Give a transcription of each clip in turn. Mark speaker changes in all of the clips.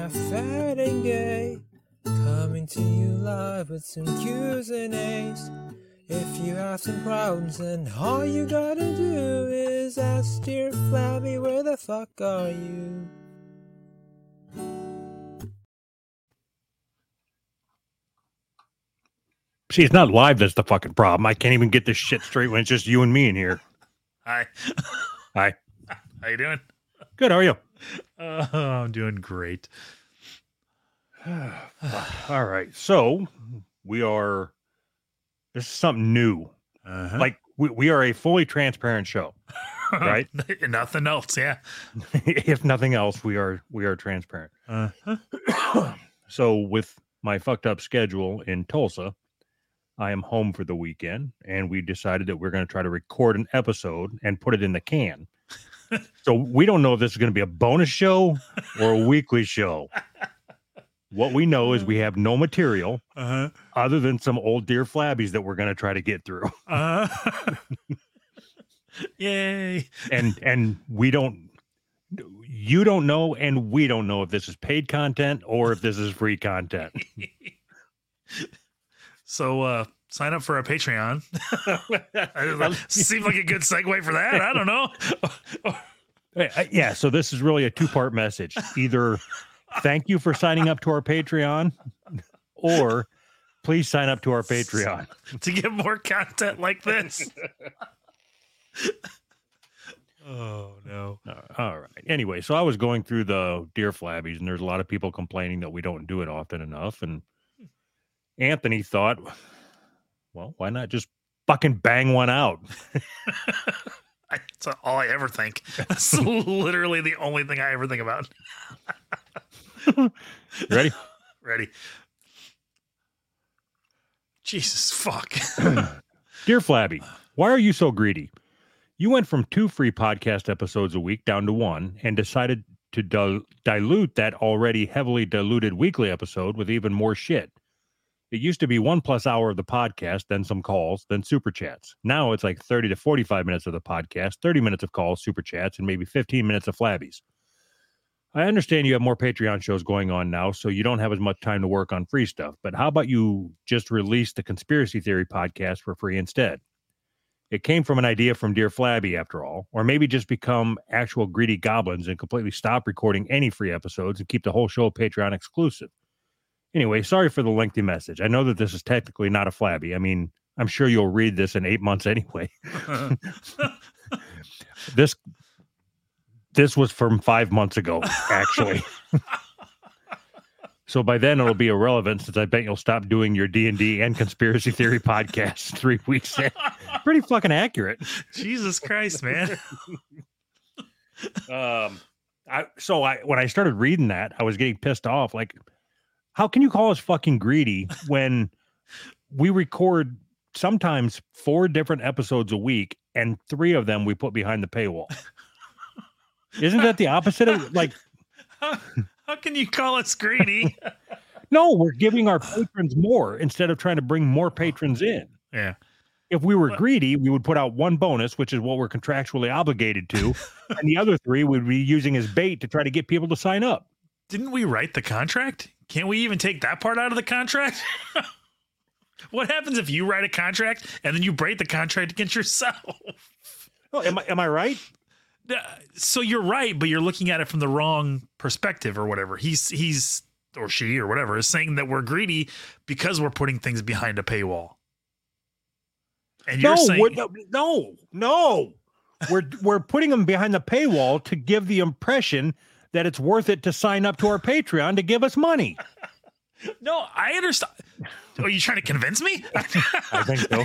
Speaker 1: half fat and gay, coming to you live with some Q's and A's. If you have some problems, then all you gotta do is ask Dear Flabby, where the fuck are you?
Speaker 2: See, it's not live that's the fucking problem. I can't even get this shit straight when it's just you and me in here.
Speaker 3: Hi.
Speaker 2: Hi.
Speaker 3: How you doing?
Speaker 2: Good, how are you?
Speaker 3: I'm doing great.
Speaker 2: All right. So, this is something new.
Speaker 3: Uh-huh.
Speaker 2: Like, we are a fully transparent show, right?
Speaker 3: Nothing else, yeah.
Speaker 2: If nothing else, we are transparent.
Speaker 3: Uh-huh.
Speaker 2: So, with my fucked up schedule in Tulsa, I am home for the weekend, and we decided that we're going to try to record an episode and put it in the can. So we don't know if this is going to be a bonus show or a weekly show. What we know is we have no material other than some old Dear Flabbies that we're going to try to get through.
Speaker 3: Yay.
Speaker 2: And you don't know, and we don't know if this is paid content or if this is free content.
Speaker 3: So sign up for our Patreon. Seems like a good segue for that. I don't know.
Speaker 2: Yeah, so this is really a two-part message. Either thank you for signing up to our Patreon, or please sign up to our Patreon
Speaker 3: to get more content like this. Oh, no.
Speaker 2: All right. Anyway, so I was going through the Dear Flabbies, and there's a lot of people complaining that we don't do it often enough, and Anthony thought, well, why not just fucking bang one out?
Speaker 3: That's all I ever think. That's literally the only thing I ever think about.
Speaker 2: Ready?
Speaker 3: Ready. Jesus, fuck.
Speaker 2: Dear Flabby, why are you so greedy? You went from 2 free podcast episodes a week down to 1 and decided to dilute that already heavily diluted weekly episode with even more shit. It used to be 1+ hour of the podcast, then some calls, then super chats. Now it's like 30 to 45 minutes of the podcast, 30 minutes of calls, super chats, and maybe 15 minutes of Flabbies. I understand you have more Patreon shows going on now, so you don't have as much time to work on free stuff. But how about you just release the Conspiracy Theory podcast for free instead? It came from an idea from Dear Flabby, after all. Or maybe just become actual greedy goblins and completely stop recording any free episodes and keep the whole show Patreon exclusive. Anyway, sorry for the lengthy message. I know that this is technically not a Flabby. I mean, I'm sure you'll read this in 8 months anyway. This was from 5 months ago, actually. So by then it'll be irrelevant, since I bet you'll stop doing your D&D and Conspiracy Theory podcasts 3 weeks in. Pretty fucking accurate.
Speaker 3: Jesus Christ, man.
Speaker 2: When I started reading that, I was getting pissed off. Like, how can you call us fucking greedy when we record sometimes 4 different episodes a week and 3 of them we put behind the paywall? Isn't that the opposite of, like...
Speaker 3: How can you call us greedy?
Speaker 2: No, we're giving our patrons more instead of trying to bring more patrons in.
Speaker 3: Yeah.
Speaker 2: If we were greedy, we would put out 1 bonus, which is what we're contractually obligated to, and the other 3 would be using as bait to try to get people to sign up.
Speaker 3: Didn't we write the contract? Can't we even take that part out of the contract? What happens if you write a contract and then you break the contract against yourself?
Speaker 2: Oh, am I right?
Speaker 3: So you're right, but you're looking at it from the wrong perspective or whatever. He's or she or whatever is saying that we're greedy because we're putting things behind a paywall. And you're saying
Speaker 2: no. We're putting them behind the paywall to give the impression that it's worth it to sign up to our Patreon to give us money.
Speaker 3: No, I understand. Are you trying to convince me?
Speaker 2: I think so.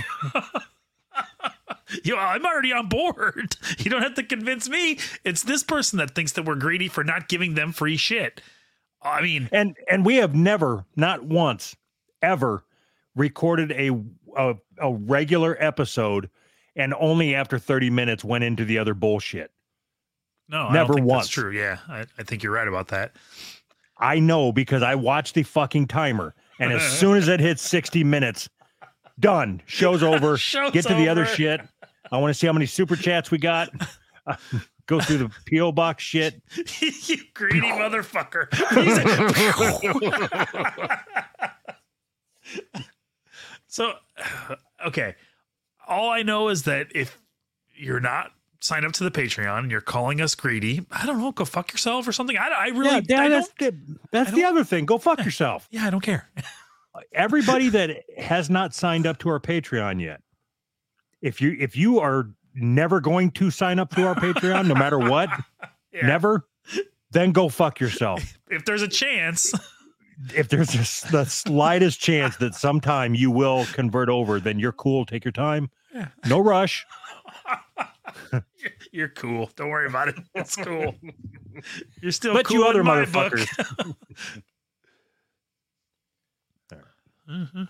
Speaker 3: I'm already on board. You don't have to convince me. It's this person that thinks that we're greedy for not giving them free shit. I mean,
Speaker 2: and we have never, not once, ever recorded a regular episode and only after 30 minutes went into the other bullshit.
Speaker 3: No,
Speaker 2: never
Speaker 3: I don't think
Speaker 2: once.
Speaker 3: That's true. Yeah, I think you're right about that.
Speaker 2: I know, because I watched the fucking timer, and as soon as it hits 60 minutes, done. Show's over.
Speaker 3: Show's
Speaker 2: Get to the
Speaker 3: over.
Speaker 2: other shit. I want to see how many super chats we got. go through the P.O. box shit.
Speaker 3: You greedy motherfucker. So, okay. All I know is that if you're not signed up to the Patreon and you're calling us greedy, I don't know, go fuck yourself or something. I really,
Speaker 2: that's the other thing. Go fuck yourself.
Speaker 3: Yeah, I don't care.
Speaker 2: Everybody that has not signed up to our Patreon yet, if you are never going to sign up to our Patreon, no matter what, never, then go fuck yourself.
Speaker 3: If there's a chance.
Speaker 2: If there's just the slightest chance that sometime you will convert over, then you're cool. Take your time.
Speaker 3: Yeah.
Speaker 2: No rush.
Speaker 3: You're cool. Don't worry about it. It's cool. You're still
Speaker 2: but
Speaker 3: cool
Speaker 2: you other
Speaker 3: in my
Speaker 2: motherfuckers.
Speaker 3: Mm-hmm.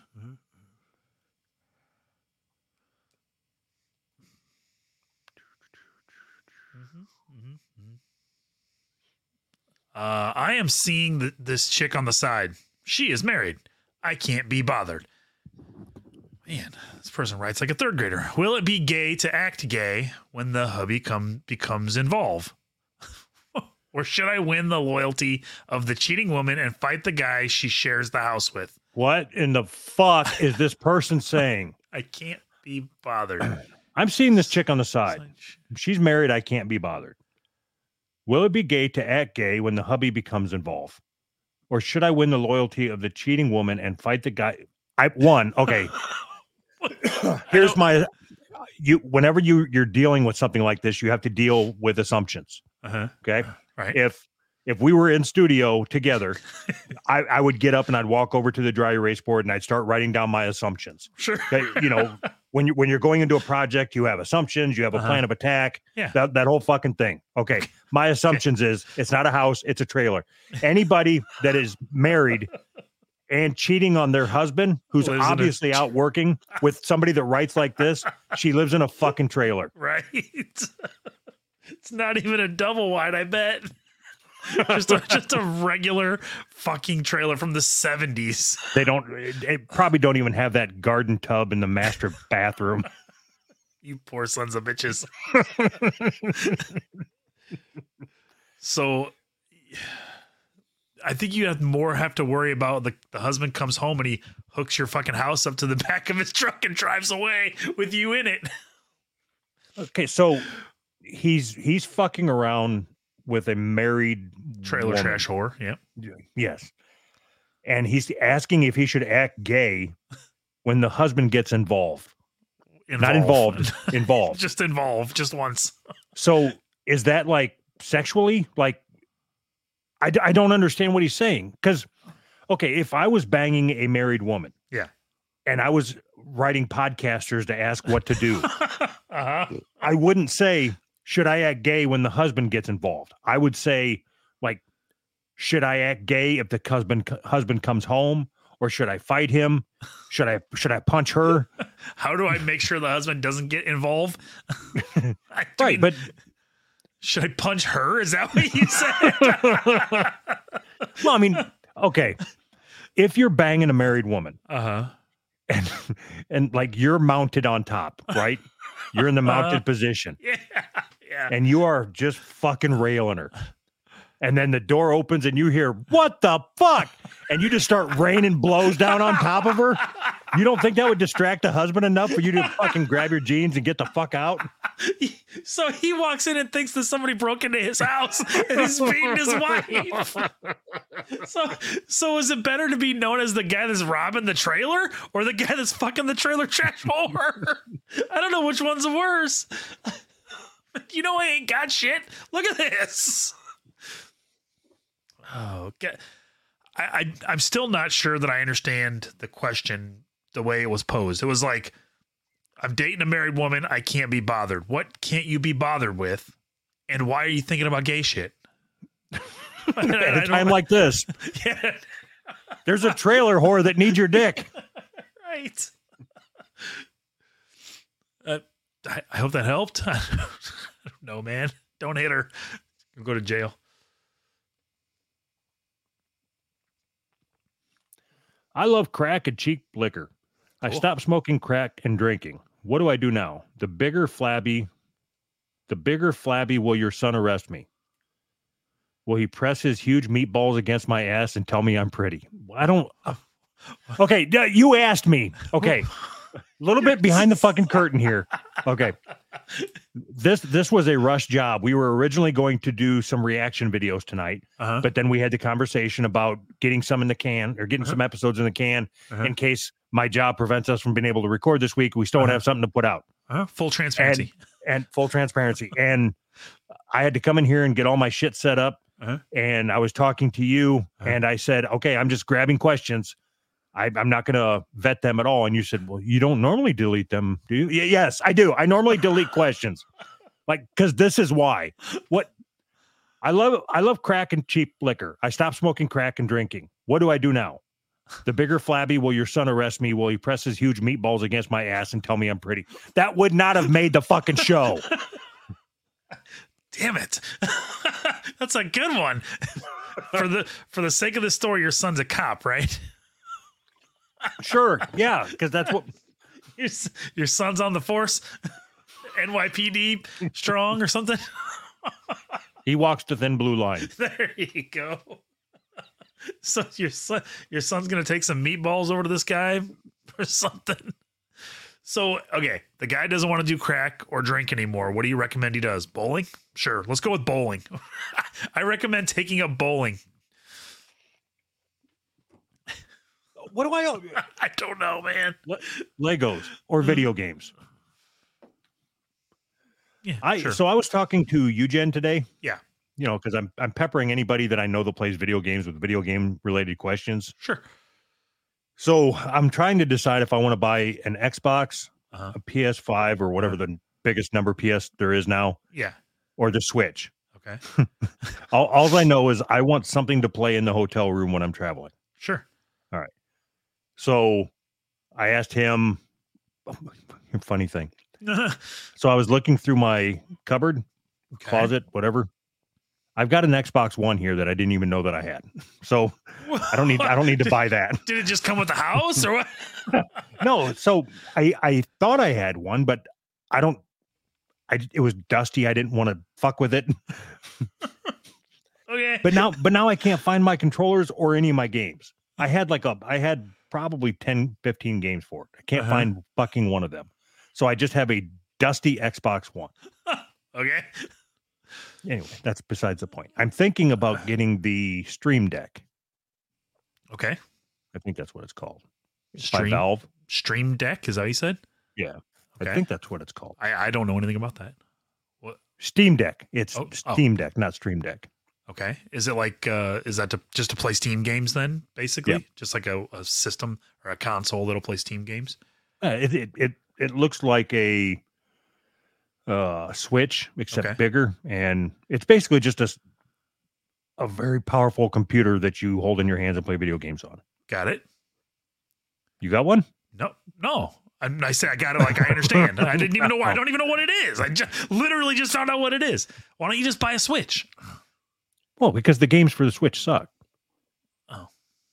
Speaker 3: I am seeing this chick on the side. She is married. I can't be bothered. Man, this person writes like a third grader. Will it be gay to act gay when the hubby becomes involved? Or should I win the loyalty of the cheating woman and fight the guy she shares the house with?
Speaker 2: What in the fuck is this person saying?
Speaker 3: I can't be bothered.
Speaker 2: I'm seeing this chick on the side. She's married. I can't be bothered. Will it be gay to act gay when the hubby becomes involved? Or should I win the loyalty of the cheating woman and fight the guy? Okay. Here's whenever you're dealing with something like this, you have to deal with assumptions.
Speaker 3: Uh-huh.
Speaker 2: Okay.
Speaker 3: Right.
Speaker 2: If we were in studio together, I would get up and I'd walk over to the dry erase board and I'd start writing down my assumptions.
Speaker 3: Sure.
Speaker 2: Okay? When you're going into a project, you have assumptions, you have a plan of attack, that whole fucking thing. Okay. My assumptions is it's not a house, it's a trailer. Anybody that is married and cheating on their husband, who's obviously out working with somebody that writes like this, she lives in a fucking trailer.
Speaker 3: Right. It's not even a double wide, I bet. just a regular fucking trailer from the 70s.
Speaker 2: They probably don't even have that garden tub in the master bathroom.
Speaker 3: You poor sons of bitches. So I think you have to worry about the husband comes home and he hooks your fucking house up to the back of his truck and drives away with you in it.
Speaker 2: Okay, so he's fucking around with a married
Speaker 3: trailer
Speaker 2: woman.
Speaker 3: trash whore. Yep.
Speaker 2: Yes. And he's asking if he should act gay when the husband gets involved. Not involved. Involved.
Speaker 3: Just involved. Just once.
Speaker 2: So is that like sexually? Like, I don't understand what he's saying. Because, okay, if I was banging a married woman.
Speaker 3: Yeah.
Speaker 2: And I was writing podcasters to ask what to do.
Speaker 3: Uh-huh.
Speaker 2: I wouldn't say, should I act gay when the husband gets involved? I would say, like, should I act gay if the husband comes home, or should I fight him? Should I punch her?
Speaker 3: How do I make sure the husband doesn't get involved?
Speaker 2: But
Speaker 3: should I punch her? Is that what you said?
Speaker 2: Well, I mean, okay, if you're banging a married woman, and like you're mounted on top, right? You're in the mounted position.
Speaker 3: Yeah.
Speaker 2: And you are just fucking railing her. And then the door opens and you hear, what the fuck? And you just start raining blows down on top of her. You don't think that would distract the husband enough for you to fucking grab your jeans and get the fuck out?
Speaker 3: So he walks in and thinks that somebody broke into his house and is beating his wife. So is it better to be known as the guy that's robbing the trailer or the guy that's fucking the trailer trash whore? I don't know which one's worse. You know I ain't got shit. Look at this. Oh, God. I'm still not sure that I understand the question the way it was posed. It was like, I'm dating a married woman. I can't be bothered. What can't you be bothered with? And why are you thinking about gay shit?
Speaker 2: At a time like this.
Speaker 3: Yeah.
Speaker 2: There's a trailer whore that needs your dick.
Speaker 3: Right. I hope that helped. I don't know, man. Don't hit her. You'll go to jail.
Speaker 2: I love crack and cheap liquor. I stopped smoking crack and drinking. What do I do now? The bigger, flabby The bigger flabby, will your son arrest me? Will he press his huge meatballs against my ass and tell me I'm pretty? I don't. Okay, you asked me. Okay, a little bit behind the fucking curtain here. Okay, this was a rush job. We were originally going to do some reaction videos tonight, but then we had the conversation about getting some in the can or getting some episodes in the can in case my job prevents us from being able to record this week. We still don't have something to put out.
Speaker 3: Full transparency.
Speaker 2: And full transparency. And I had to come in here and get all my shit set up. And I was talking to you and I said, okay, I'm just grabbing questions. I'm not going to vet them at all. And you said, well, you don't normally delete them, do you? Yes, I do. I normally delete questions. Like, because this is why. What I love crack and cheap liquor. I stopped smoking crack and drinking. What do I do now? The bigger flabby, will your son arrest me? Will he press his huge meatballs against my ass and tell me I'm pretty? That would not have made the fucking show.
Speaker 3: Damn it. That's a good one. For the sake of the story, your son's a cop, right?
Speaker 2: Sure. Yeah, because that's what
Speaker 3: your son's on the force. NYPD strong or something.
Speaker 2: He walks the thin blue line.
Speaker 3: There you go. So your son's gonna take some meatballs over to this guy or something. So, okay, the guy doesn't want to do crack or drink anymore. What do you recommend he does? Bowling? Sure, let's go with bowling. I recommend taking up bowling.
Speaker 2: What do I?
Speaker 3: I don't know, man.
Speaker 2: Legos or video games.
Speaker 3: Yeah, sure.
Speaker 2: So I was talking to Eugen today.
Speaker 3: Yeah.
Speaker 2: You know, because I'm peppering anybody that I know that plays video games with video game related questions.
Speaker 3: Sure.
Speaker 2: So I'm trying to decide if I want to buy an Xbox, a PS5, or whatever the biggest number PS there is now.
Speaker 3: Yeah.
Speaker 2: Or the Switch.
Speaker 3: Okay.
Speaker 2: all I know is I want something to play in the hotel room when I'm traveling.
Speaker 3: Sure.
Speaker 2: All right. So I asked him, funny thing. So I was looking through my cupboard, closet, whatever. I've got an Xbox One here that I didn't even know that I had. So I don't need to buy that.
Speaker 3: Did it just come with the house or what?
Speaker 2: No. So I thought I had one, but it was dusty. I didn't want to fuck with it.
Speaker 3: Okay.
Speaker 2: But now I can't find my controllers or any of my games. I had probably 10, 15 games for it. I can't find fucking one of them. So I just have a dusty Xbox One.
Speaker 3: Okay.
Speaker 2: Anyway, that's besides the point. I'm thinking about getting the Stream Deck.
Speaker 3: Okay.
Speaker 2: I think that's what it's called.
Speaker 3: By
Speaker 2: Valve.
Speaker 3: Stream Deck, is that what you said?
Speaker 2: Yeah.
Speaker 3: Okay.
Speaker 2: I think that's what it's called.
Speaker 3: I don't know anything about that. What?
Speaker 2: Steam Deck. It's Steam Deck, not Stream Deck.
Speaker 3: Okay. Is it like is that just to play Steam games then, basically?
Speaker 2: Yep.
Speaker 3: Just like a system or a console that'll play Steam games?
Speaker 2: It looks like a Switch, except bigger, and it's basically just a very powerful computer that you hold in your hands and play video games on.
Speaker 3: Got it.
Speaker 2: You got one?
Speaker 3: No. I say I got it like I understand. I didn't even know. I don't even know what it is. I literally just found out what it is. Why don't you just buy a Switch?
Speaker 2: Well, because the games for the Switch suck.
Speaker 3: Oh.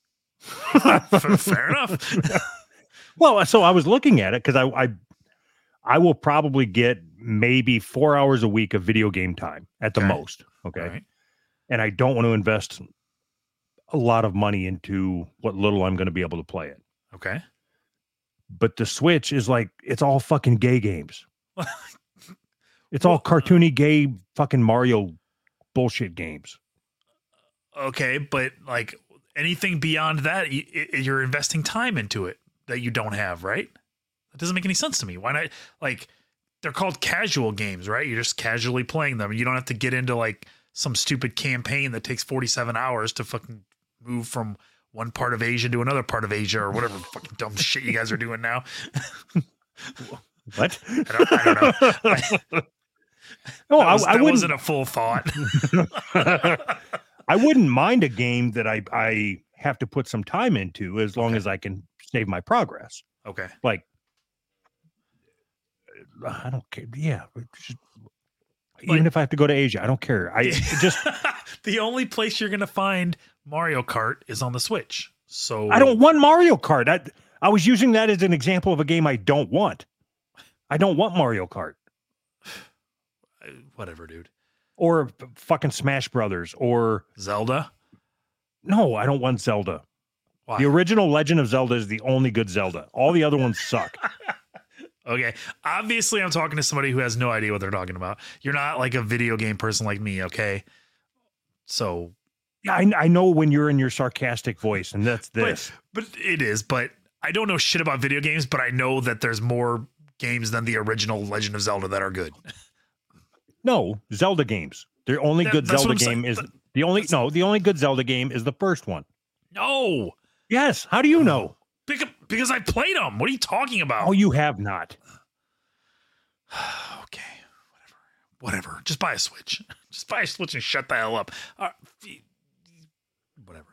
Speaker 3: Fair enough.
Speaker 2: Well, so I was looking at it because I will probably get maybe 4 hours a week of video game time at the most. Okay.
Speaker 3: Right.
Speaker 2: And I don't want to invest a lot of money into what little I'm going to be able to play it.
Speaker 3: Okay.
Speaker 2: But the Switch is like, it's all fucking gay games. It's all cartoony gay fucking Mario bullshit games.
Speaker 3: Okay. But like anything beyond that, you're investing time into it that you don't have, right? That doesn't make any sense to me. Why not? Like, they're called casual games, right? You're just casually playing them. You don't have to get into like some stupid campaign that takes 47 hours to fucking move from one part of Asia to another part of Asia or whatever fucking dumb shit you guys are doing now.
Speaker 2: What?
Speaker 3: I don't know. That wasn't a full thought.
Speaker 2: I wouldn't mind a game that I have to put some time into as long as I can save my progress.
Speaker 3: Okay.
Speaker 2: Like, I don't care. Yeah. Even if I have to go to Asia, I don't care.
Speaker 3: The only place you're going to find Mario Kart is on the Switch. So
Speaker 2: I don't want Mario Kart. I was using that as an example of a game I don't want. I don't want Mario Kart.
Speaker 3: Whatever, dude.
Speaker 2: Or fucking Smash Brothers, or
Speaker 3: Zelda.
Speaker 2: no, I don't want Zelda.
Speaker 3: Why?
Speaker 2: The original Legend of Zelda is the only good Zelda. All the other ones suck.
Speaker 3: Okay. Obviously, I'm talking to somebody who has no idea what they're talking about. You're not like a video game person like me, okay? So.
Speaker 2: Yeah, I know when you're in your sarcastic voice, and that's this.
Speaker 3: But it is. But I don't know shit about video games, but I know that there's more games than the original Legend of Zelda that are good.
Speaker 2: No, Zelda games. The only good Zelda game is the only good Zelda game is the first one.
Speaker 3: No.
Speaker 2: Yes. How do you know?
Speaker 3: Because I played them. What are you talking about?
Speaker 2: Oh, you have not.
Speaker 3: Okay. Whatever. Just buy a Switch. Just buy a Switch and shut the hell up. Whatever.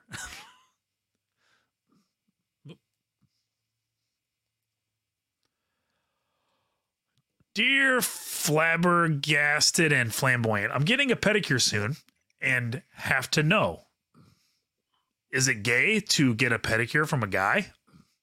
Speaker 3: Dear flabbergasted and flamboyant, I'm getting a pedicure soon and have to know. Is it gay to get a pedicure from a guy?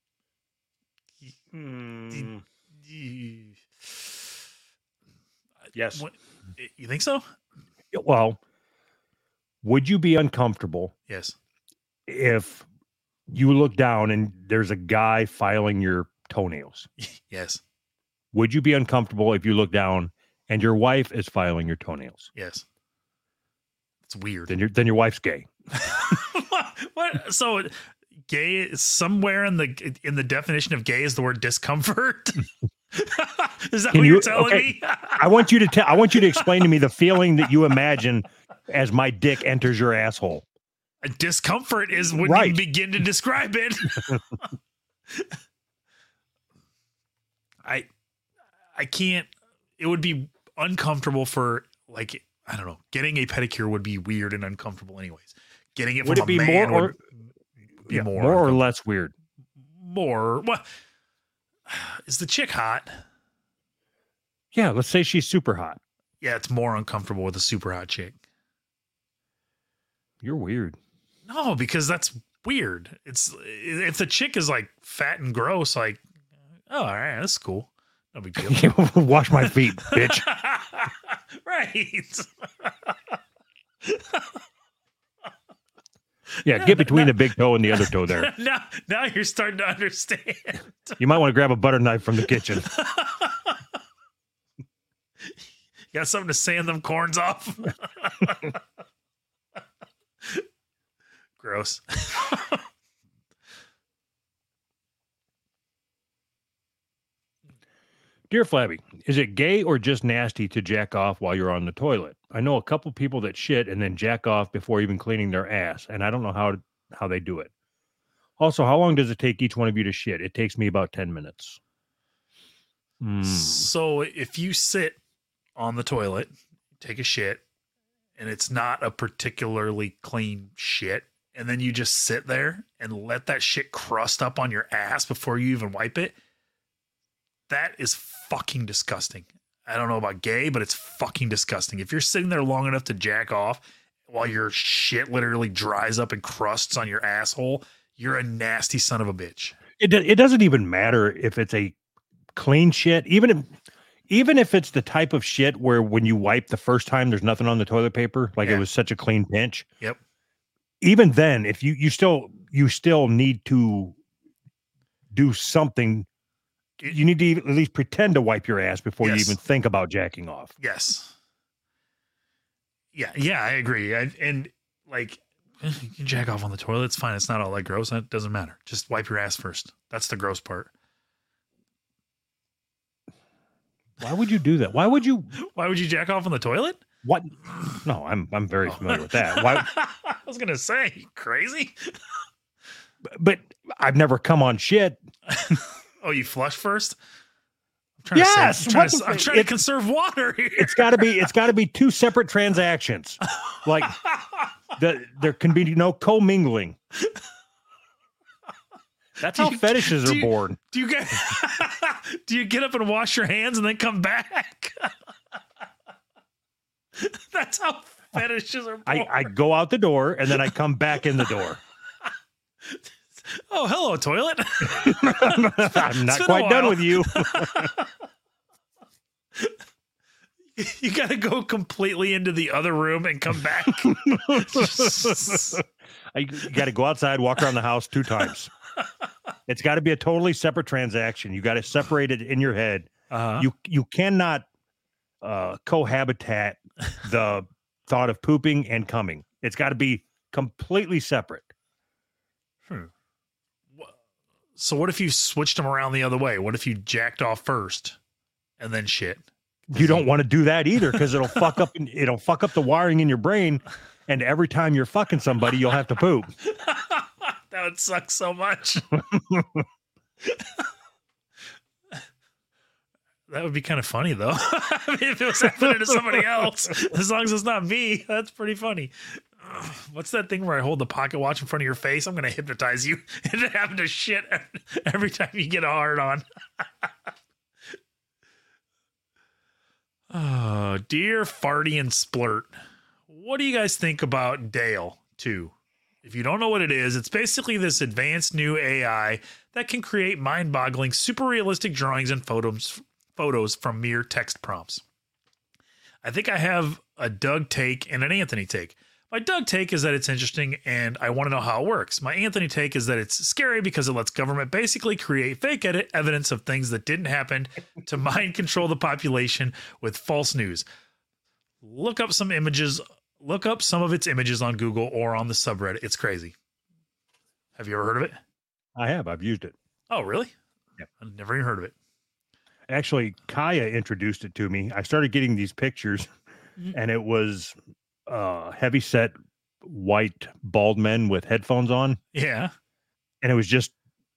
Speaker 2: Yes.
Speaker 3: You think so?
Speaker 2: Well, would you be uncomfortable
Speaker 3: Yes.
Speaker 2: if you look down and there's a guy filing your toenails?
Speaker 3: Yes.
Speaker 2: Would you be uncomfortable if you look down and your wife is filing your toenails?
Speaker 3: Yes. It's weird.
Speaker 2: Then your wife's gay.
Speaker 3: What? So gay is somewhere in the definition of gay is the word discomfort. Is that what you're telling me?
Speaker 2: I want you to explain to me the feeling that you imagine as my dick enters your asshole.
Speaker 3: A discomfort is when you begin to describe it. I can't. It would be uncomfortable for, like, I don't know. Getting a pedicure would be weird and uncomfortable anyways. Getting it from a man would be more
Speaker 2: or less weird.
Speaker 3: More. What? Is the chick hot?
Speaker 2: Yeah, let's say she's super hot.
Speaker 3: Yeah, it's more uncomfortable with a super hot chick.
Speaker 2: You're weird.
Speaker 3: No, because that's weird. It's if the chick is like fat and gross, like, oh, all right, that's cool. No big deal.
Speaker 2: Wash my feet, bitch.
Speaker 3: Right.
Speaker 2: Yeah, get between the big toe and the other toe there.
Speaker 3: Now you're starting to understand.
Speaker 2: You might want to grab a butter knife from the kitchen.
Speaker 3: You got something to sand them corns off? Gross.
Speaker 2: Dear Flabby, is it gay or just nasty to jack off while you're on the toilet? I know a couple people that shit and then jack off before even cleaning their ass, and I don't know how they do it. Also, how long does it take each one of you to shit? It takes me about 10 minutes.
Speaker 3: So if you sit on the toilet, take a shit, and it's not a particularly clean shit, and then you just sit there and let that shit crust up on your ass before you even wipe it, that is fucking disgusting. I don't know about gay, but it's fucking disgusting. If you're sitting there long enough to jack off while your shit literally dries up and crusts on your asshole, you're a nasty son of a bitch.
Speaker 2: It doesn't even matter if it's a clean shit, even if it's the type of shit where when you wipe the first time there's nothing on the toilet paper, like it was such a clean pinch.
Speaker 3: Yep.
Speaker 2: Even then, if you still need to do something. You need to at least pretend to wipe your ass before you even think about jacking off.
Speaker 3: Yes. Yeah, I agree. And like, you can jack off on the toilet. It's fine. It's not all that gross. It doesn't matter. Just wipe your ass first. That's the gross part.
Speaker 2: Why would you do that? Why would you
Speaker 3: jack off on the toilet?
Speaker 2: What? No, I'm very familiar with that. Why?
Speaker 3: I was gonna say, crazy.
Speaker 2: But I've never come on shit.
Speaker 3: Oh, you flush first?
Speaker 2: I'm trying
Speaker 3: to conserve water here.
Speaker 2: It's got to be two separate transactions. Like there can be no commingling. That's how fetishes are born.
Speaker 3: Do you get up and wash your hands and then come back? That's how fetishes are born.
Speaker 2: I go out the door and then I come back in the door.
Speaker 3: Oh, hello, toilet.
Speaker 2: I'm not quite done with you.
Speaker 3: You got to go completely into the other room and come back.
Speaker 2: You got to go outside, walk around the house 2 times. It's got to be a totally separate transaction. You got to separate it in your head. You cannot cohabitat the thought of pooping and coming. It's got to be completely separate.
Speaker 3: So what if you switched them around the other way? What if you jacked off first and then shit?
Speaker 2: You don't want to do that either, because it'll fuck up the wiring in your brain, and every time you're fucking somebody, you'll have to poop.
Speaker 3: That would suck so much. That would be kind of funny, though. I mean, if it was happening to somebody else, as long as it's not me, that's pretty funny. What's that thing where I hold the pocket watch in front of your face? I'm going to hypnotize you into having to shit every time you get a hard on. Oh, dear Farty and Splurt. What do you guys think about Dale 2? If you don't know what it is, it's basically this advanced new AI that can create mind-boggling, super realistic drawings and photos from mere text prompts. I think I have a Doug take and an Anthony take. My Doug take is that it's interesting and I want to know how it works. My Anthony take is that it's scary because it lets government basically create fake evidence of things that didn't happen to mind control the population with false news. Look up some images. Look up some of its images on Google or on the subreddit. It's crazy. Have you ever heard of it?
Speaker 2: I have. I've used it.
Speaker 3: Oh, really?
Speaker 2: Yeah.
Speaker 3: I've never even heard of it.
Speaker 2: Actually, Kaya introduced it to me. I started getting these pictures, and it was heavy set white bald men with headphones on.
Speaker 3: Yeah.
Speaker 2: And it was just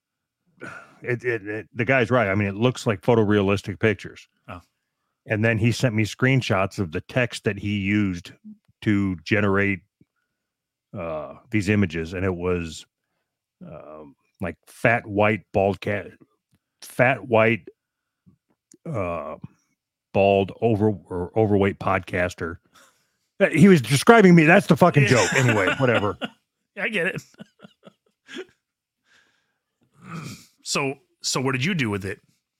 Speaker 2: the guy's right. I mean, it looks like photorealistic pictures.
Speaker 3: Oh.
Speaker 2: And then he sent me screenshots of the text that he used to generate these images, and it was like fat white bald bald overweight podcaster. He was describing me. That's the fucking joke. Anyway, whatever.
Speaker 3: I get it. So what did you do with it?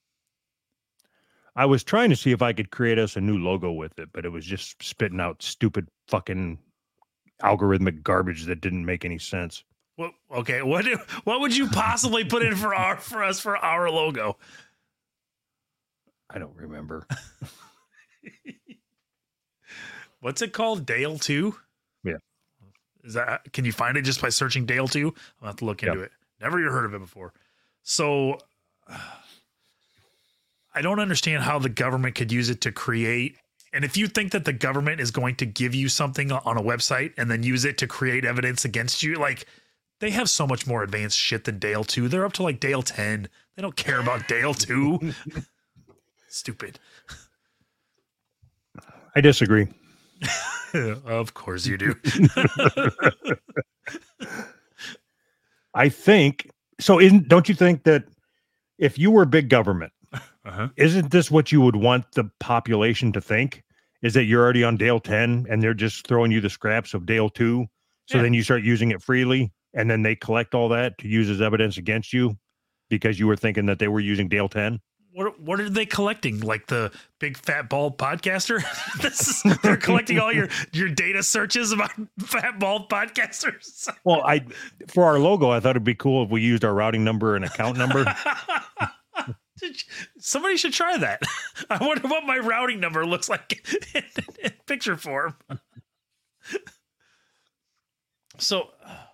Speaker 2: I was trying to see if I could create us a new logo with it, but it was just spitting out stupid fucking algorithmic garbage that didn't make any sense.
Speaker 3: Well, okay, what would you possibly put in for our logo?
Speaker 2: I don't remember.
Speaker 3: What's it called? Dale 2?
Speaker 2: Yeah.
Speaker 3: Can you find it just by searching Dale 2? I'll have to look into it. Never even heard of it before. So I don't understand how the government could use it to create. And if you think that the government is going to give you something on a website and then use it to create evidence against you, like they have so much more advanced shit than Dale 2. They're up to like Dale 10. They don't care about Dale 2. Stupid.
Speaker 2: I disagree.
Speaker 3: Of course you do.
Speaker 2: I think so. Don't you think that if you were big government, isn't this what you would want the population to think? Is that you're already on Dale 10 and they're just throwing you the scraps of Dale 2? So then you start using it freely, and then they collect all that to use as evidence against you because you were thinking that they were using Dale 10?
Speaker 3: What are they collecting? Like the big fat bald podcaster? They're collecting all your data searches about fat bald podcasters.
Speaker 2: Well, for our logo, I thought it'd be cool if we used our routing number and account number.
Speaker 3: Somebody should try that. I wonder what my routing number looks like in picture form. So,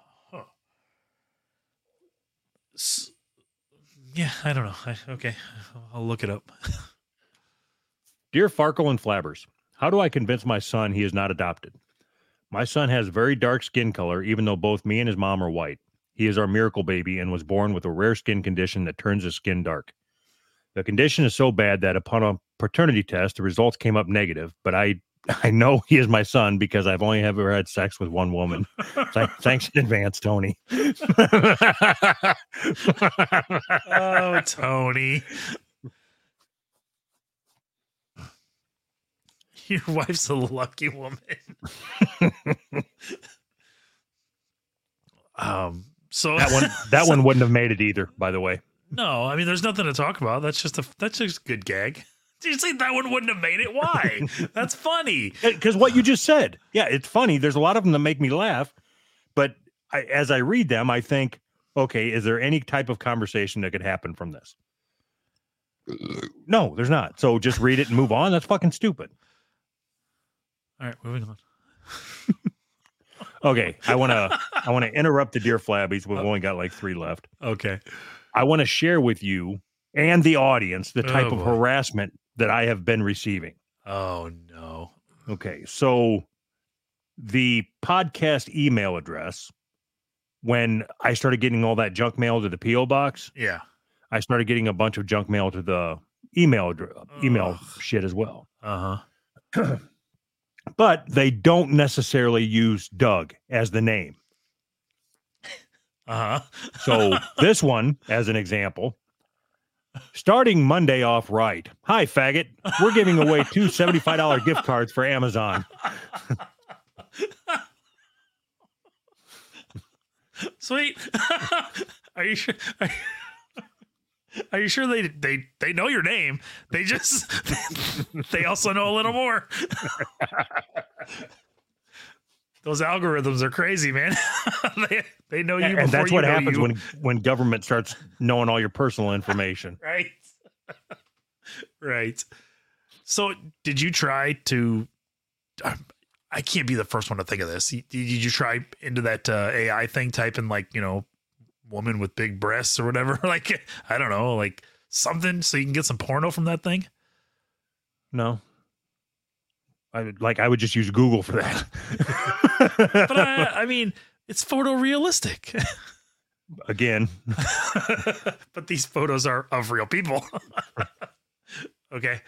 Speaker 3: yeah, I don't know. Okay, I'll look it up.
Speaker 2: Dear Farkle and Flabbers, how do I convince my son he is not adopted? My son has very dark skin color, even though both me and his mom are white. He is our miracle baby and was born with a rare skin condition that turns his skin dark. The condition is so bad that upon a paternity test, the results came up negative, but I know he is my son because I've only ever had sex with one woman. Thanks in advance, Tony.
Speaker 3: Oh, Tony. Your wife's a lucky woman. So
Speaker 2: that one wouldn't have made it either, by the way.
Speaker 3: No, I mean, there's nothing to talk about. That's just a good gag. Did you say that one wouldn't have made it? Why? That's funny.
Speaker 2: Because what you just said. Yeah, it's funny. There's a lot of them that make me laugh. But as I read them, I think, okay, is there any type of conversation that could happen from this? No, there's not. So just read it and move on. That's fucking stupid.
Speaker 3: All right, moving on.
Speaker 2: Okay, I want to interrupt the Dear Flabbies. We've only got like 3 left.
Speaker 3: Okay.
Speaker 2: I want to share with you and the audience the type of
Speaker 3: boy.
Speaker 2: harassment that I have been receiving.
Speaker 3: Oh, no.
Speaker 2: Okay, so the podcast email address, when I started getting all that junk mail to the P.O. box,
Speaker 3: Yeah.
Speaker 2: I started getting a bunch of junk mail to the email shit as well.
Speaker 3: Uh-huh.
Speaker 2: But they don't necessarily use Doug as the name.
Speaker 3: Uh-huh.
Speaker 2: So this one, as an example, starting Monday off right. Hi, faggot. We're giving away 2 $75 gift cards for Amazon.
Speaker 3: Sweet. Are you sure? Are you sure they know your name? They just they also know a little more. Those algorithms are crazy, man. they know you,
Speaker 2: and that's what happens
Speaker 3: you.
Speaker 2: when government starts knowing all your personal information.
Speaker 3: Right. Right. So, did you try to? I can't be the first one to think of this. Did you try into that AI thing, type in like, woman with big breasts or whatever? Like, I don't know, like something so you can get some porno from that thing?
Speaker 2: No. I would just use Google for that.
Speaker 3: But I mean, it's photorealistic.
Speaker 2: Again.
Speaker 3: But these photos are of real people. Okay.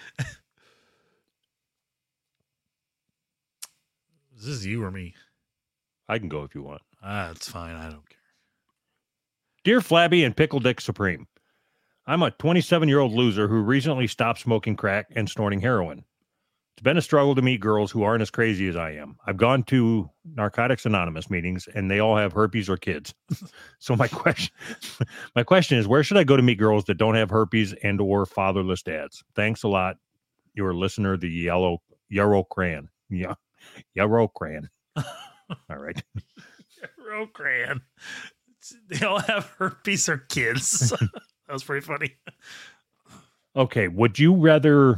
Speaker 3: Is this you or me?
Speaker 2: I can go if you want.
Speaker 3: It's fine. I don't care.
Speaker 2: Dear Flabby and Pickle Dick Supreme, I'm a 27-year-old loser who recently stopped smoking crack and snorting heroin. It's been a struggle to meet girls who aren't as crazy as I am. I've gone to Narcotics Anonymous meetings, and they all have herpes or kids. So my question is, where should I go to meet girls that don't have herpes and or fatherless dads? Thanks a lot. Your listener, the Yarrow Cran. Yeah. Yarrow Cran. All right.
Speaker 3: Yarrow Cran. They all have herpes or kids. That was pretty funny.
Speaker 2: Okay. Would you rather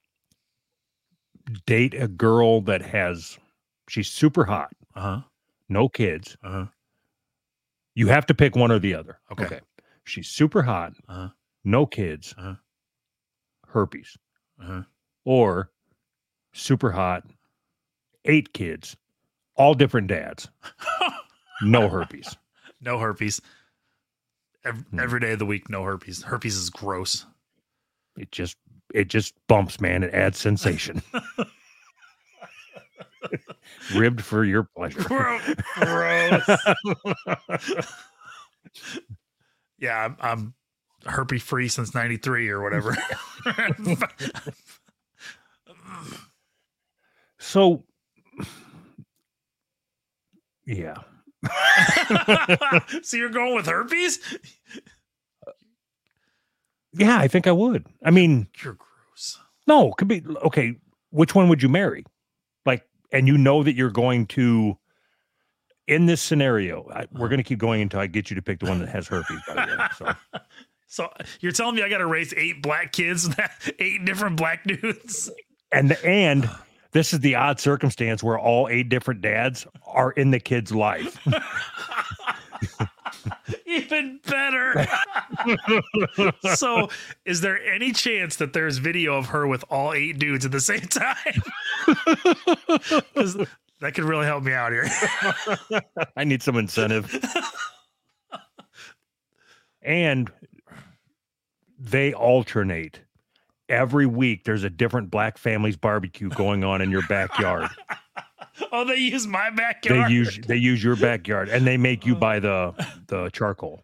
Speaker 2: date a girl that she's super hot, no kids? You have to pick one or the other.
Speaker 3: Okay.
Speaker 2: She's super hot, no kids, herpes, or super hot, 8 kids, all different dads, no herpes.
Speaker 3: No herpes. Every day of the week, no herpes. Herpes is gross.
Speaker 2: It just bumps, man. It adds sensation. Ribbed for your pleasure.
Speaker 3: Gross. Yeah, I'm herpes free since '93 or whatever.
Speaker 2: So, yeah.
Speaker 3: So you're going with herpes?
Speaker 2: Yeah, I think I would. I mean,
Speaker 3: You're gross.
Speaker 2: no, it could be okay. Which one would you marry? Like, and you know that you're going to, in this scenario, we're going to keep going until I get you to pick the one that has herpes, by the way.
Speaker 3: So you're telling me I got to raise 8 black kids, 8 different black dudes?
Speaker 2: And this is the odd circumstance where all 8 different dads are in the kid's life.
Speaker 3: Even better. So is there any chance that there's video of her with all 8 dudes at the same time? Because that could really help me out here.
Speaker 2: I need some incentive. And they alternate. Every week there's a different black family's barbecue going on in your backyard.
Speaker 3: Oh, they use my backyard.
Speaker 2: They use your backyard, and they make you buy the charcoal.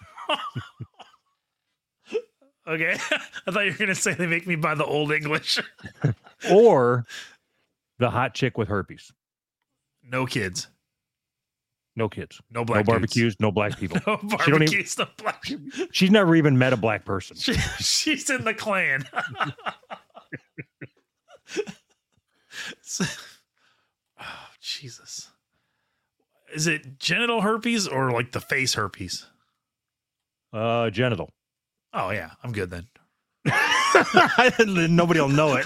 Speaker 3: Okay. I thought you were going to say they make me buy the Old English.
Speaker 2: Or the hot chick with herpes.
Speaker 3: No kids.
Speaker 2: No kids.
Speaker 3: No black
Speaker 2: No barbecues. No black people.
Speaker 3: No barbecues. No black.
Speaker 2: She's never even met a black person.
Speaker 3: She's in the Klan. Oh, Jesus. Is it genital herpes or like the face herpes?
Speaker 2: Genital.
Speaker 3: Oh, yeah. I'm good then.
Speaker 2: Nobody will know it.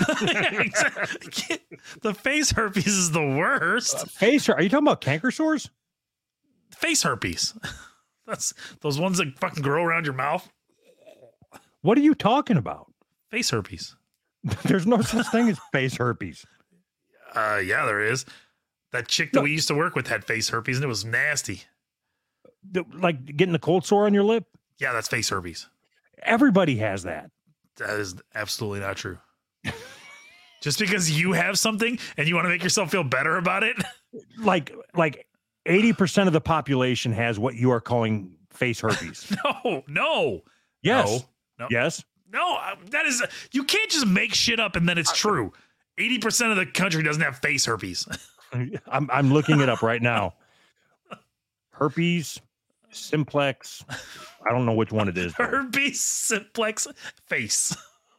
Speaker 3: The face herpes is the worst.
Speaker 2: Are you talking about canker sores?
Speaker 3: Face herpes. That's those ones that fucking grow around your mouth.
Speaker 2: What are you talking about?
Speaker 3: Face herpes.
Speaker 2: There's no such thing as face herpes.
Speaker 3: Yeah, there is. That chick that we used to work with had face herpes, and it was nasty.
Speaker 2: Like getting a cold sore on your lip?
Speaker 3: Yeah, that's face herpes.
Speaker 2: Everybody has that.
Speaker 3: That is absolutely not true. Just because you have something and you want to make yourself feel better about it?
Speaker 2: Like 80% of the population has what you are calling face herpes.
Speaker 3: No.
Speaker 2: Yes.
Speaker 3: No.
Speaker 2: Yes.
Speaker 3: No, that is, you can't just make shit up and then it's true. 80% of the country doesn't have face herpes.
Speaker 2: I'm looking it up right now. Herpes simplex. I don't know which one it is.
Speaker 3: Herpes simplex face.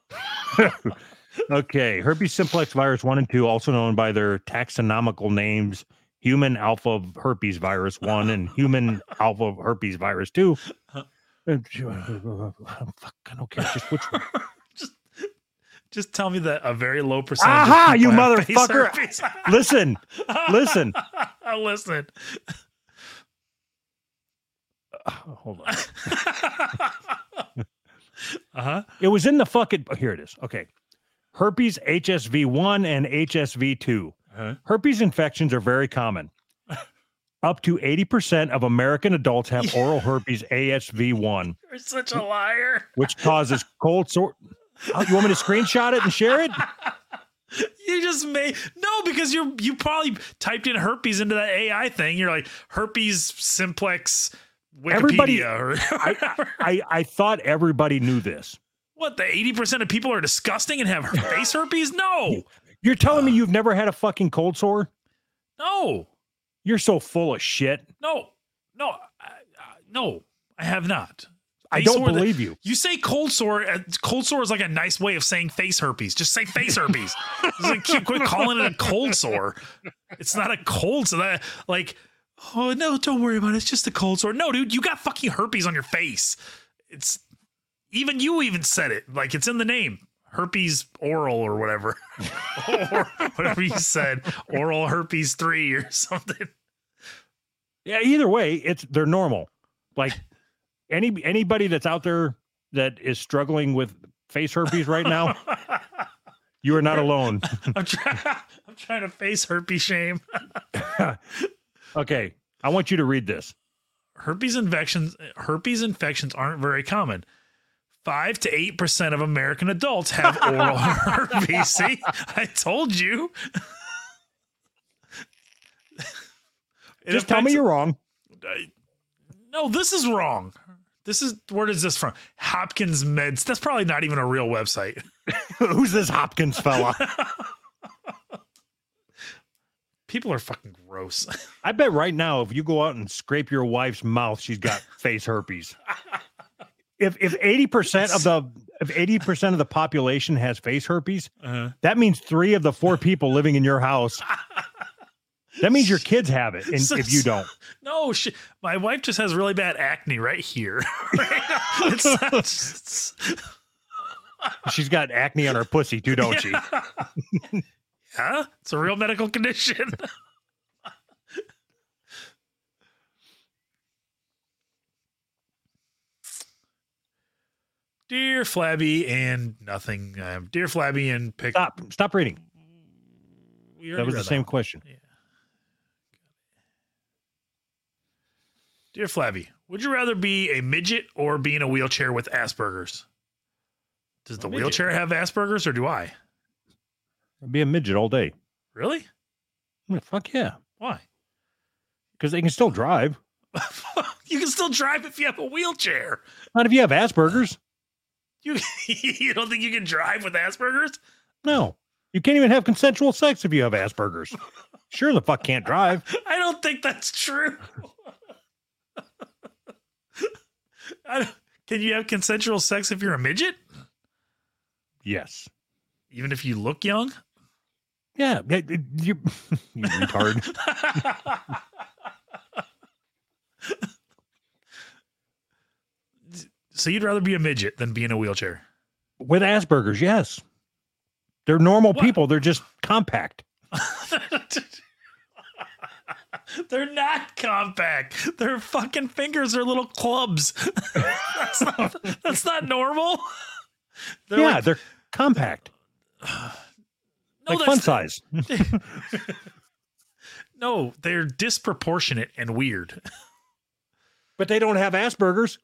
Speaker 2: Okay. Herpes simplex virus 1 and 2, also known by their taxonomical names, human alpha herpes virus 1 and human alpha herpes virus 2. Fuck, I don't care. Just which one?
Speaker 3: Just tell me that a very low percentage.
Speaker 2: Aha, you
Speaker 3: have
Speaker 2: motherfucker. Listen.
Speaker 3: Listen.
Speaker 2: Hold on. It was in the fucking. Here it is. Okay. Herpes HSV1 and HSV2. Herpes infections are very common. Up to 80% of American adults have oral herpes HSV1.
Speaker 3: You're such a liar.
Speaker 2: Which causes cold sore. Oh, you want me to screenshot it and share it?
Speaker 3: You just made no, because you probably typed in herpes into that AI thing. You're like herpes simplex Wikipedia.
Speaker 2: I thought everybody knew this.
Speaker 3: What, the 80% of people are disgusting and have face herpes? No.
Speaker 2: You're telling me you've never had a fucking cold sore?
Speaker 3: No.
Speaker 2: You're so full of shit.
Speaker 3: No, I have not.
Speaker 2: I don't believe you.
Speaker 3: You say cold sore. Cold sore is like a nice way of saying face herpes. Just say face herpes. Quit calling it a cold sore. It's not a cold sore. That, like, oh no, don't worry about it. It's just a cold sore. No, dude, you got fucking herpes on your face. It's even you even said it. Like, it's in the name. Herpes oral or whatever. Or whatever you said. Oral herpes 3 or something.
Speaker 2: Yeah, either way, they're normal. Like anybody that's out there that is struggling with face herpes right now, you are not alone.
Speaker 3: I'm trying to face herpes shame.
Speaker 2: Okay, I want you to read this.
Speaker 3: Herpes infections aren't very common. 5 to 8% of American adults have oral herpes. See, I told you.
Speaker 2: Just tell me you're wrong.
Speaker 3: No, this is wrong. Where is this from? Hopkins Meds. That's probably not even a real website.
Speaker 2: Who's this Hopkins fella?
Speaker 3: People are fucking gross.
Speaker 2: I bet right now, if you go out and scrape your wife's mouth, she's got face herpes. If 80% of the population has face herpes, that means 3 of the 4 people living in your house. That means your kids have it, and if you don't.
Speaker 3: No, my wife just has really bad acne right here.
Speaker 2: She's got acne on her pussy too, don't she?
Speaker 3: Yeah, it's a real medical condition. Dear Flabby and nothing. Dear Flabby and pick.
Speaker 2: Stop reading. That was the same
Speaker 3: one.
Speaker 2: question.
Speaker 3: Yeah. Dear Flabby, would you rather be a midget or be in a wheelchair with Asperger's? Does the wheelchair have Asperger's or do I?
Speaker 2: I'd be a midget all day.
Speaker 3: Really?
Speaker 2: Fuck yeah.
Speaker 3: Why?
Speaker 2: Because they can still drive.
Speaker 3: You can still drive if you have a wheelchair.
Speaker 2: Not if you have Asperger's.
Speaker 3: You don't think you can drive with Asperger's?
Speaker 2: No. You can't even have consensual sex if you have Asperger's. Sure the fuck can't drive.
Speaker 3: I don't think that's true. Can you have consensual sex if you're a midget?
Speaker 2: Yes.
Speaker 3: Even if you look young?
Speaker 2: Yeah, you retard.
Speaker 3: So you'd rather be a midget than be in a wheelchair?
Speaker 2: With Asperger's, yes. They're normal
Speaker 3: What?
Speaker 2: people. They're just compact.
Speaker 3: They're not compact. Their fucking fingers are little clubs. That's not normal.
Speaker 2: They're compact.
Speaker 3: No,
Speaker 2: Like fun size.
Speaker 3: No, they're disproportionate and weird.
Speaker 2: But they don't have Asperger's.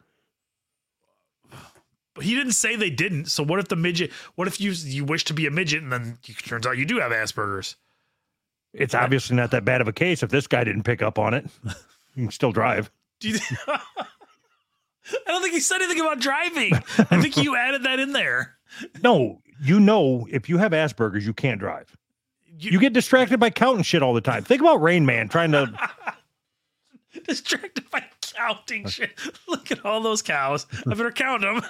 Speaker 3: But he didn't say they didn't. So what if the midget? What if you wish to be a midget and then it turns out you do have Asperger's?
Speaker 2: It's obviously not that bad of a case if this guy didn't pick up on it. You can still drive.
Speaker 3: I don't think he said anything about driving. I think you added that in there.
Speaker 2: No, if you have Asperger's, you can't drive. You get distracted by counting shit all the time. Think about Rain Man trying to...
Speaker 3: Distracted by counting shit. Look at all those cows. I better count them.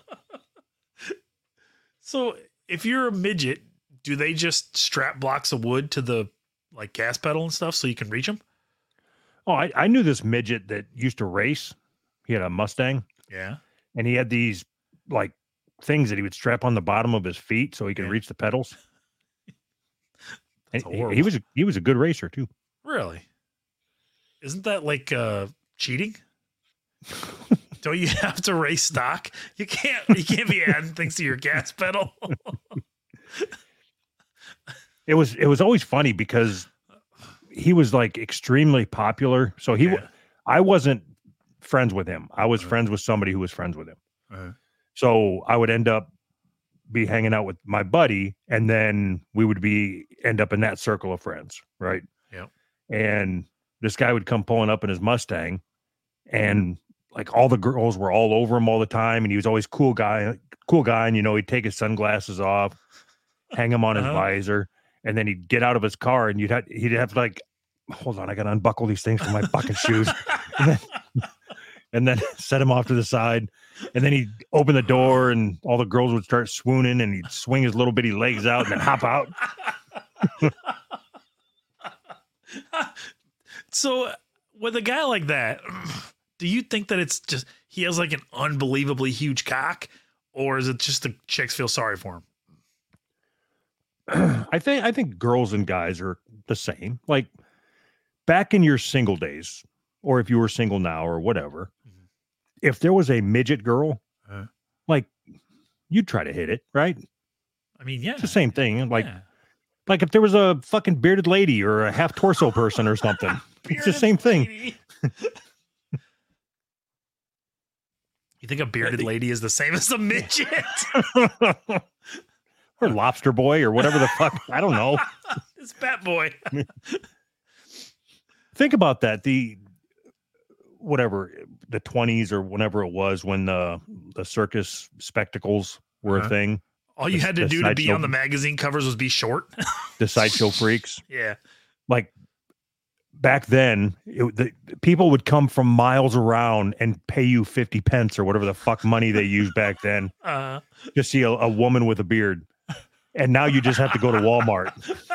Speaker 3: So if you're a midget, do they just strap blocks of wood to the like gas pedal and stuff so you can reach them?
Speaker 2: Oh, I knew this midget that used to race. He had a Mustang.
Speaker 3: Yeah.
Speaker 2: And he had these like things that he would strap on the bottom of his feet so he could reach the pedals. And he was a good racer too.
Speaker 3: Really? Isn't that like cheating? Don't you have to race stock? You can't be adding things to your gas pedal.
Speaker 2: It was always funny because he was like extremely popular. So I wasn't friends with him. I was friends with somebody who was friends with him. So I would end up be hanging out with my buddy, and then we would end up in that circle of friends, right?
Speaker 3: Yep.
Speaker 2: And this guy would come pulling up in his Mustang, and like all the girls were all over him all the time, and he was always cool guy, and he'd take his sunglasses off, hang them on his visor, and then he'd get out of his car, and he'd have to like, hold on, I gotta unbuckle these things from my fucking shoes, and then set him off to the side, and then he'd open the door, and all the girls would start swooning, and he'd swing his little bitty legs out and then hop out.
Speaker 3: So with a guy like that, do you think that it's just he has like an unbelievably huge cock, or is it just the chicks feel sorry for him?
Speaker 2: I think girls and guys are the same. Like back in your single days, or if you were single now or whatever, if there was a midget girl, like you'd try to hit it, right?
Speaker 3: I mean, yeah,
Speaker 2: it's the same thing. Like if there was a fucking bearded lady or a half torso person or something, it's the same thing.
Speaker 3: You think a bearded lady is the same as a midget?
Speaker 2: Or lobster boy or whatever the fuck. I don't know.
Speaker 3: It's Bat Boy.
Speaker 2: Think about that. The 20s or whenever it was when the circus spectacles were a thing.
Speaker 3: All you had to do to be on the magazine covers was be short.
Speaker 2: The sideshow freaks.
Speaker 3: Yeah.
Speaker 2: Like back then, the people would come from miles around and pay you 50 pence or whatever the fuck money they used back then to see a woman with a beard. And now you just have to go to Walmart.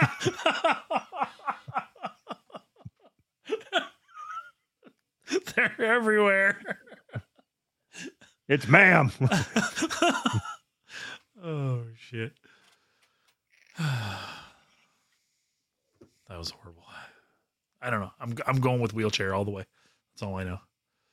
Speaker 3: They're everywhere.
Speaker 2: It's ma'am.
Speaker 3: Oh, shit. That was horrible. I don't know. I'm going with wheelchair all the way. That's all I know.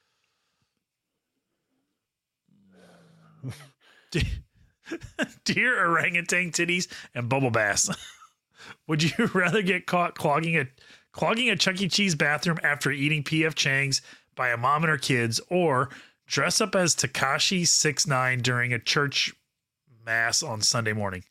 Speaker 3: Deer, orangutan titties, and bubble bass. Would you rather get caught clogging a Chuck E. Cheese bathroom after eating P.F. Chang's by a mom and her kids, or dress up as Tekashi 6ix9ine during a church mass on Sunday morning?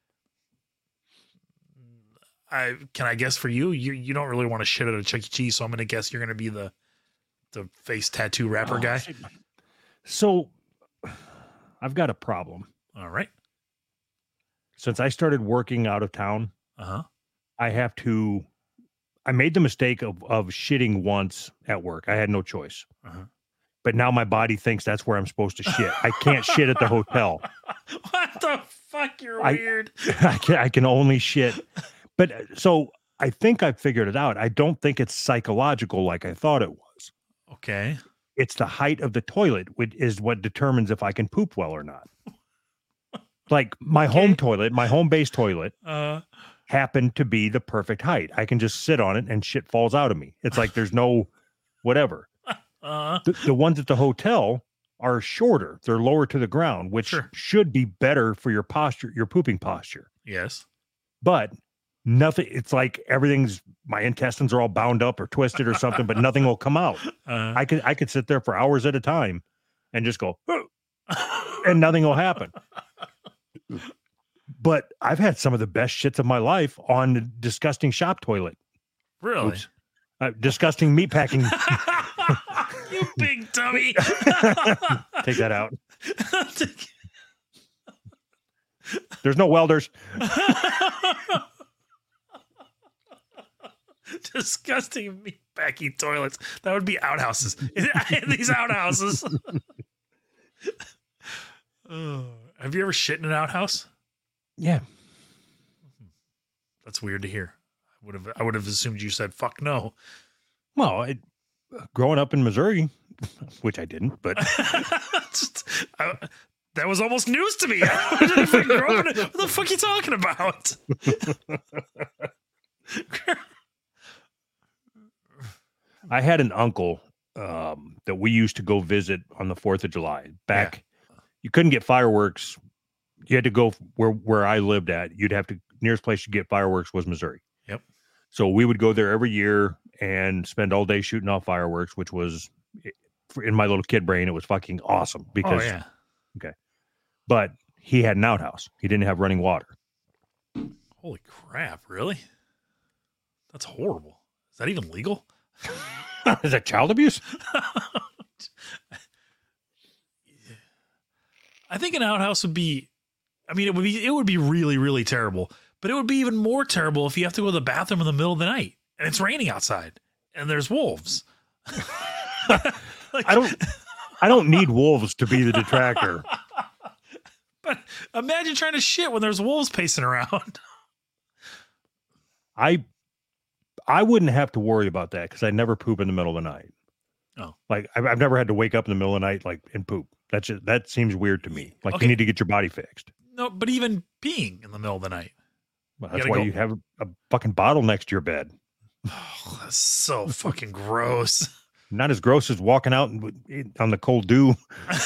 Speaker 3: Can I guess for you? You don't really want to shit at a Chuck E. Cheese, so I'm going to guess you're going to be the face tattoo rapper guy.
Speaker 2: So I've got a problem.
Speaker 3: All right.
Speaker 2: Since I started working out of town, I made the mistake of shitting once at work. I had no choice. But now my body thinks that's where I'm supposed to shit. I can't shit at the hotel.
Speaker 3: What the Fuck, you're
Speaker 2: I-
Speaker 3: weird.
Speaker 2: I can only shit. But so I think I figured it out. I don't think it's psychological like I thought it was.
Speaker 3: Okay.
Speaker 2: It's the height of the toilet, which is what determines if I can poop well or not. Like my home toilet, my home base toilet happened to be the perfect height. I can just sit on it and shit falls out of me. It's like there's no whatever. The ones at the hotel are shorter. They're lower to the ground, which
Speaker 3: Sure.
Speaker 2: should be better for your posture, your pooping posture.
Speaker 3: Yes.
Speaker 2: But nothing, it's like everything's, my intestines are all bound up or twisted or something, but nothing will come out. I could sit there for hours at a time and just go, "Oh," and nothing will happen. But I've had some of the best shits of my life on the disgusting shop toilet.
Speaker 3: Really?
Speaker 2: Oops. Disgusting meatpacking.
Speaker 3: You big dummy.
Speaker 2: Take that out. There's no welders.
Speaker 3: Disgusting meatpacking toilets. That would be outhouses. In these outhouses. Have you ever shit in an outhouse?
Speaker 2: Yeah.
Speaker 3: That's weird to hear. I would have assumed you said fuck no.
Speaker 2: Well, growing up in Missouri, which I didn't, but
Speaker 3: that was almost news to me. I didn't even grow up in it. What the fuck are you talking about?
Speaker 2: I had an uncle that we used to go visit on the 4th of July. Back, you couldn't get fireworks. You had to go where I lived at. You'd have to, nearest place you get fireworks was Missouri.
Speaker 3: Yep.
Speaker 2: So we would go there every year and spend all day shooting off fireworks, which was, in my little kid brain, it was fucking awesome because, okay. But he had an outhouse. He didn't have running water.
Speaker 3: Holy crap, really? That's horrible. Is that even legal?
Speaker 2: Is that child abuse?
Speaker 3: I think an outhouse would be, I mean, it would be really, really terrible, but it would be even more terrible if you have to go to the bathroom in the middle of the night and it's raining outside and there's wolves. Like,
Speaker 2: I don't need wolves to be the detractor.
Speaker 3: But imagine trying to shit when there's wolves pacing around.
Speaker 2: I wouldn't have to worry about that because I never poop in the middle of the night.
Speaker 3: Oh,
Speaker 2: like I've never had to wake up in the middle of the night and poop. That seems weird to me. Like
Speaker 3: Okay.
Speaker 2: you need to get your body fixed.
Speaker 3: No, but even peeing in the middle of the night.
Speaker 2: Well, that's why you have a fucking bottle next to your bed.
Speaker 3: Oh, that's so fucking gross.
Speaker 2: Not as gross as walking out on the cold dew.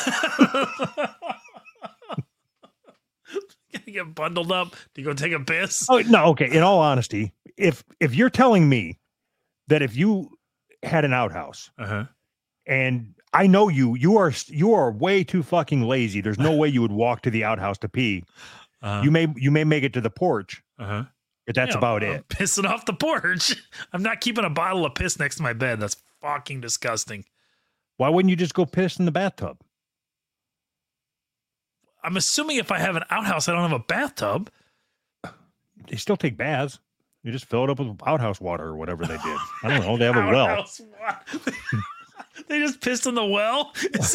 Speaker 3: Gotta get bundled up to go take a piss.
Speaker 2: Oh no, okay. In all honesty, if you're telling me that if you had an outhouse and I know you are way too fucking lazy. There's no way you would walk to the outhouse to pee. You may make it to the porch, but that's about it.
Speaker 3: Pissing off the porch. I'm not keeping a bottle of piss next to my bed. That's fucking disgusting.
Speaker 2: Why wouldn't you just go piss in the bathtub?
Speaker 3: I'm assuming if I have an outhouse, I don't have a bathtub.
Speaker 2: They still take baths. You just fill it up with outhouse water or whatever they did. I don't know. They have a well.
Speaker 3: They just pissed in the well.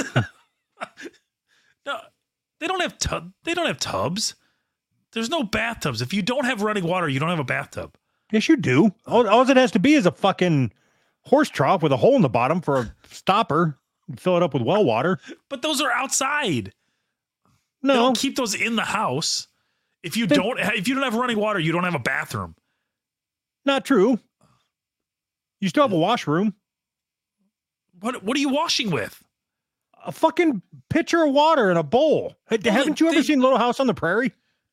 Speaker 3: No, they don't have tubs. There's no bathtubs. If you don't have running water, you don't have a bathtub.
Speaker 2: Yes, you do. All it has to be is a fucking horse trough with a hole in the bottom for a stopper. You fill it up with well water.
Speaker 3: But those are outside.
Speaker 2: No,
Speaker 3: They don't keep those in the house. If you don't have running water, you don't have a bathroom.
Speaker 2: Not true. You still have a washroom.
Speaker 3: What are you washing with?
Speaker 2: A fucking pitcher of water in a bowl. Haven't you ever seen Little House on the Prairie?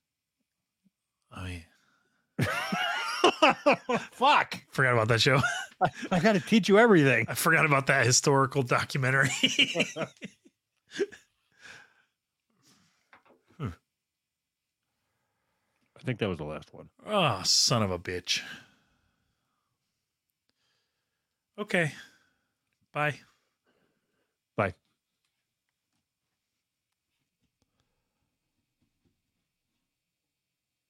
Speaker 3: I mean,
Speaker 2: fuck.
Speaker 3: forgot about that show.
Speaker 2: I got to teach you everything.
Speaker 3: I forgot about that historical documentary.
Speaker 2: I think that was the last one.
Speaker 3: Oh, son of a bitch. Okay. Bye.
Speaker 2: Bye.